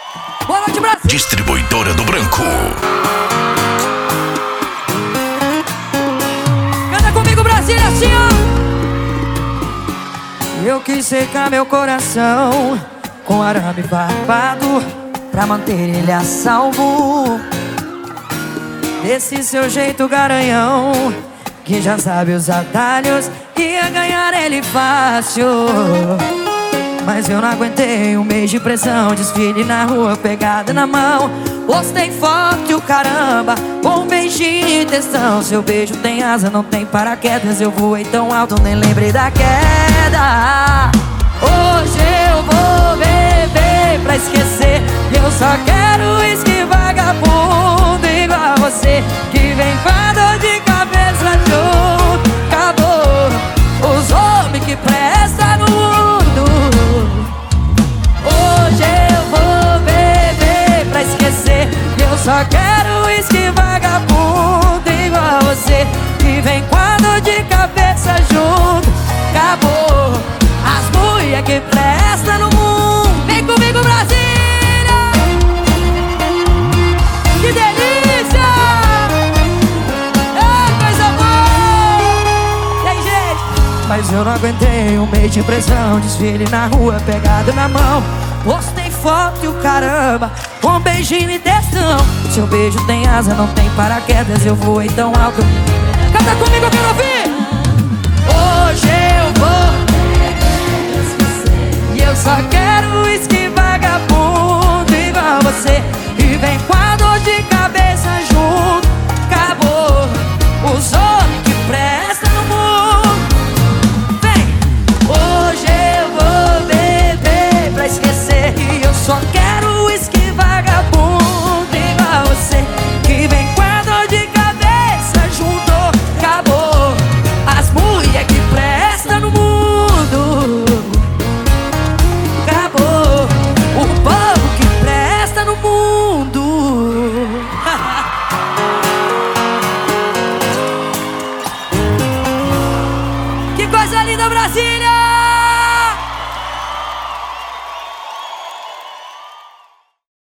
Boa noite, Brasil. Distribuidora do Branco. Canta comigo, Brasília, assim, ó. Eu quis secar meu coração com arame farpado pra manter ele a salvo desse seu jeito garanhão, que já sabe os atalhos, que ia ganhar ele fácil. Mas eu não aguentei um mês de pressão, desfile na rua, pegada na mão. Postei foto e o caramba, com um beijinho e textão. Seu beijo tem asa, não tem paraquedas. Eu voei tão alto, nem lembrei da queda. Hoje eu vou beber pra esquecer. Eu só quero uísque vagabundo igual a você, que vem com a dor de cabeça junto. Acabou os homens que prestam no mundo. Hoje eu vou beber pra esquecer. Eu só quero uísque vagabundo igual a você, que vem com a dor de cabeça junto. Acabou as mulher que prestam no mundo. Vem comigo, Brasília! Que delícia! É coisa boa! Tem gente! Mas eu não aguentei um mês de pressão, desfile na rua, pegado na mão. Postei foto e o caramba, com um beijinho e textão. Seu beijo tem asa, não tem paraquedas. Eu voei tão alto. Canta comigo, eu quero ouvir! Hoje eu vou, e eu só quero uísque vagabundo igual a você, e vem com a dor de cabeça junto. Acabou os homens que prestam no mundo. Vem! Hoje eu vou beber pra esquecer, e eu só quero uísque vagabundo igual a você, que vem com a dor de cabeça junto. Acabou as mulher que prestam no mundo. Acabou o povo que presta no mundo. Que coisa linda, Brasília!